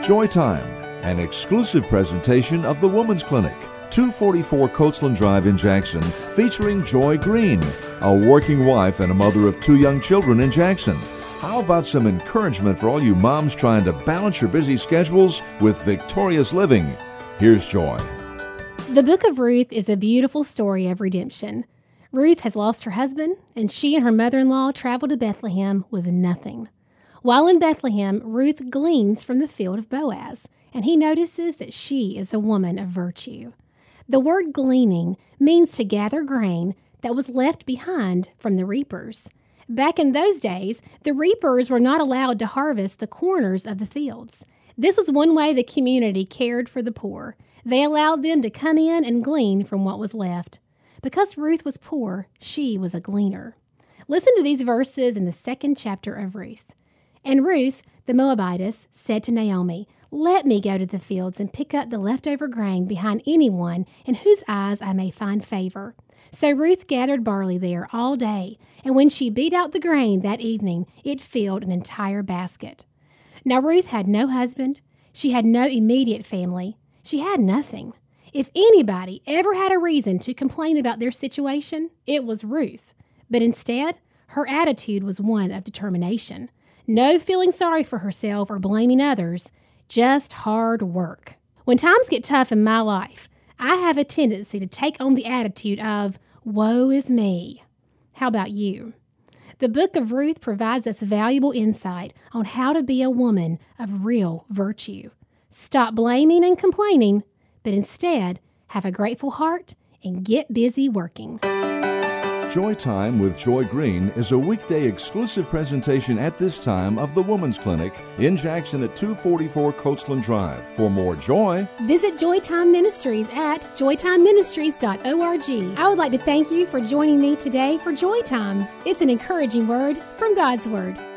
Joy Time, an exclusive presentation of the Women's Clinic, 244 Coachland Drive in Jackson, featuring Joy Green, a working wife and a mother of 2 young children in Jackson. How about some encouragement for all you moms trying to balance your busy schedules with victorious living? Here's Joy. The book of Ruth is a beautiful story of redemption. Ruth has lost her husband, and she and her mother-in-law travel to Bethlehem with nothing. While in Bethlehem, Ruth gleans from the field of Boaz, and he notices that she is a woman of virtue. The word gleaning means to gather grain that was left behind from the reapers. Back in those days, the reapers were not allowed to harvest the corners of the fields. This was one way the community cared for the poor. They allowed them to come in and glean from what was left. Because Ruth was poor, she was a gleaner. Listen to these verses in the 2nd chapter of Ruth. And Ruth, the Moabitess, said to Naomi, "Let me go to the fields and pick up the leftover grain behind anyone in whose eyes I may find favor." So Ruth gathered barley there all day, and when she beat out the grain that evening, it filled an entire basket. Now Ruth had no husband. She had no immediate family. She had nothing. If anybody ever had a reason to complain about their situation, it was Ruth. But instead, her attitude was one of determination. No feeling sorry for herself or blaming others, just hard work. When times get tough in my life, I have a tendency to take on the attitude of, woe is me. How about you? The book of Ruth provides us valuable insight on how to be a woman of real virtue. Stop blaming and complaining, but instead have a grateful heart and get busy working. Joy Time with Joy Green is a weekday exclusive presentation at this time of the Women's Clinic in Jackson at 244 Coachland Drive. For more joy, visit Joy Time Ministries at joytimeministries.org. I would like to thank you for joining me today for Joy Time. It's an encouraging word from God's Word.